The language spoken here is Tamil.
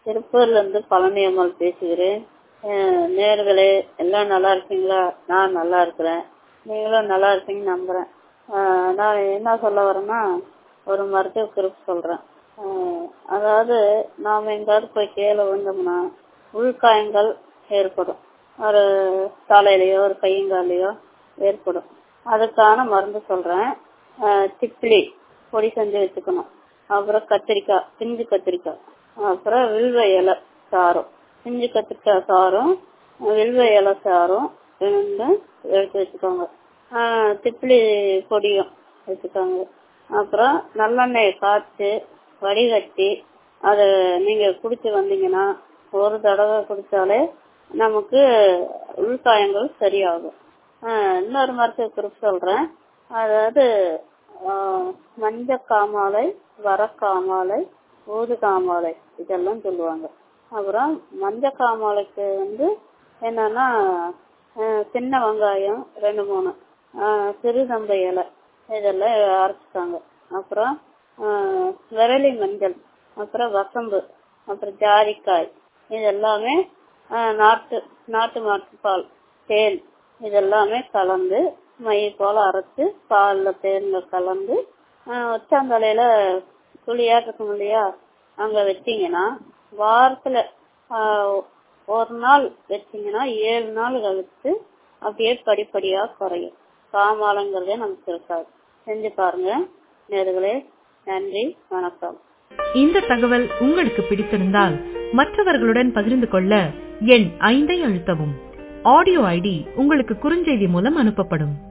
திருப்பூர்ல இருந்து பழனி அம்மாள் பேசுகிறேன். நேர்களே எல்லாம் நல்லா இருக்கீங்களா? நான் நல்லா இருக்கிறேன். நீங்களும் நல்லா இருப்பீங்கன்னு நம்புறேன். நான் என்ன சொல்ல வரேன்னா, ஒரு மருத்துவ குறிப்பு சொல்றேன். அதாவது நாம எங்காவது போய் கீழே விழுந்தோம்னா உள்காயங்கள் ஏற்படும். ஒரு தலையிலையோ ஒரு கையங்காலையோ ஏற்படும். அதுக்கான மருந்து சொல்றேன். திப்பிலி பொடி செஞ்சு வச்சுக்கணும். அப்புறம் கத்திரிக்காய், பிஞ்சு கத்திரிக்காய், அப்புறம் வில்வ இலை சாரும், பிஞ்சு கத்திரிக்காய் சாரும் வில்வ இலை சாரும் எடுத்து வச்சுக்கோங்க. திப்பிலி பொடியும் வச்சுக்கோங்க. அப்புறம் நல்லெண்ணெயை காய்ச்சி வடிகட்டி அதை நீங்க குடிச்சு வந்தீங்கன்னா ஒரு தடவை குடிச்சாலே நமக்கு உள்காயங்கள் சரியாகும். இன்னொரு மருத்துவ குறிப்பு சொல்றேன். அதாவது மஞ்ச காமாலை, வரக்காமாலை, ஊது காமாலை இதெல்லாம் சொல்லுவாங்க. அப்புறம் மஞ்ச காமாலைக்கு என்னன்னா சின்ன வெங்காயம் 2-3, சிறுதம்பை இலை இதெல்லாம் அரைச்சிட்டாங்க. அப்புறம் விரலி மஞ்சள், அப்புறம் வசம்பு, அப்புறம் ஜாதிக்காய் இதெல்லாமே நாட்டு மாட்டுப்பால், தேன் இதெல்லாமே கலந்து மை போல அரைச்சு பால்ல தேன்ல கலந்து உச்சாந்தலையில துளியாட்டிருக்கும் இல்லையா, அங்க வச்சீங்கன்னா வாரத்துல ஒரு நாள் வச்சீங்கன்னா 7 நாள் கழிச்சு அப்படியே படிப்படியா குறையும். காமாலைங்கிறதே நமக்கு இருக்காது. செஞ்சு பாருங்க நேயர்களே. நன்றி, வணக்கம். இந்த தகவல் உங்களுக்கு பிடித்திருந்தால் மற்றவர்களுடன் பகிர்ந்து கொள்ள எண் 5 அழுத்தவும். ஆடியோ ஐடி உங்களுக்கு குறுஞ்செய்தி மூலம் அனுப்பப்படும்.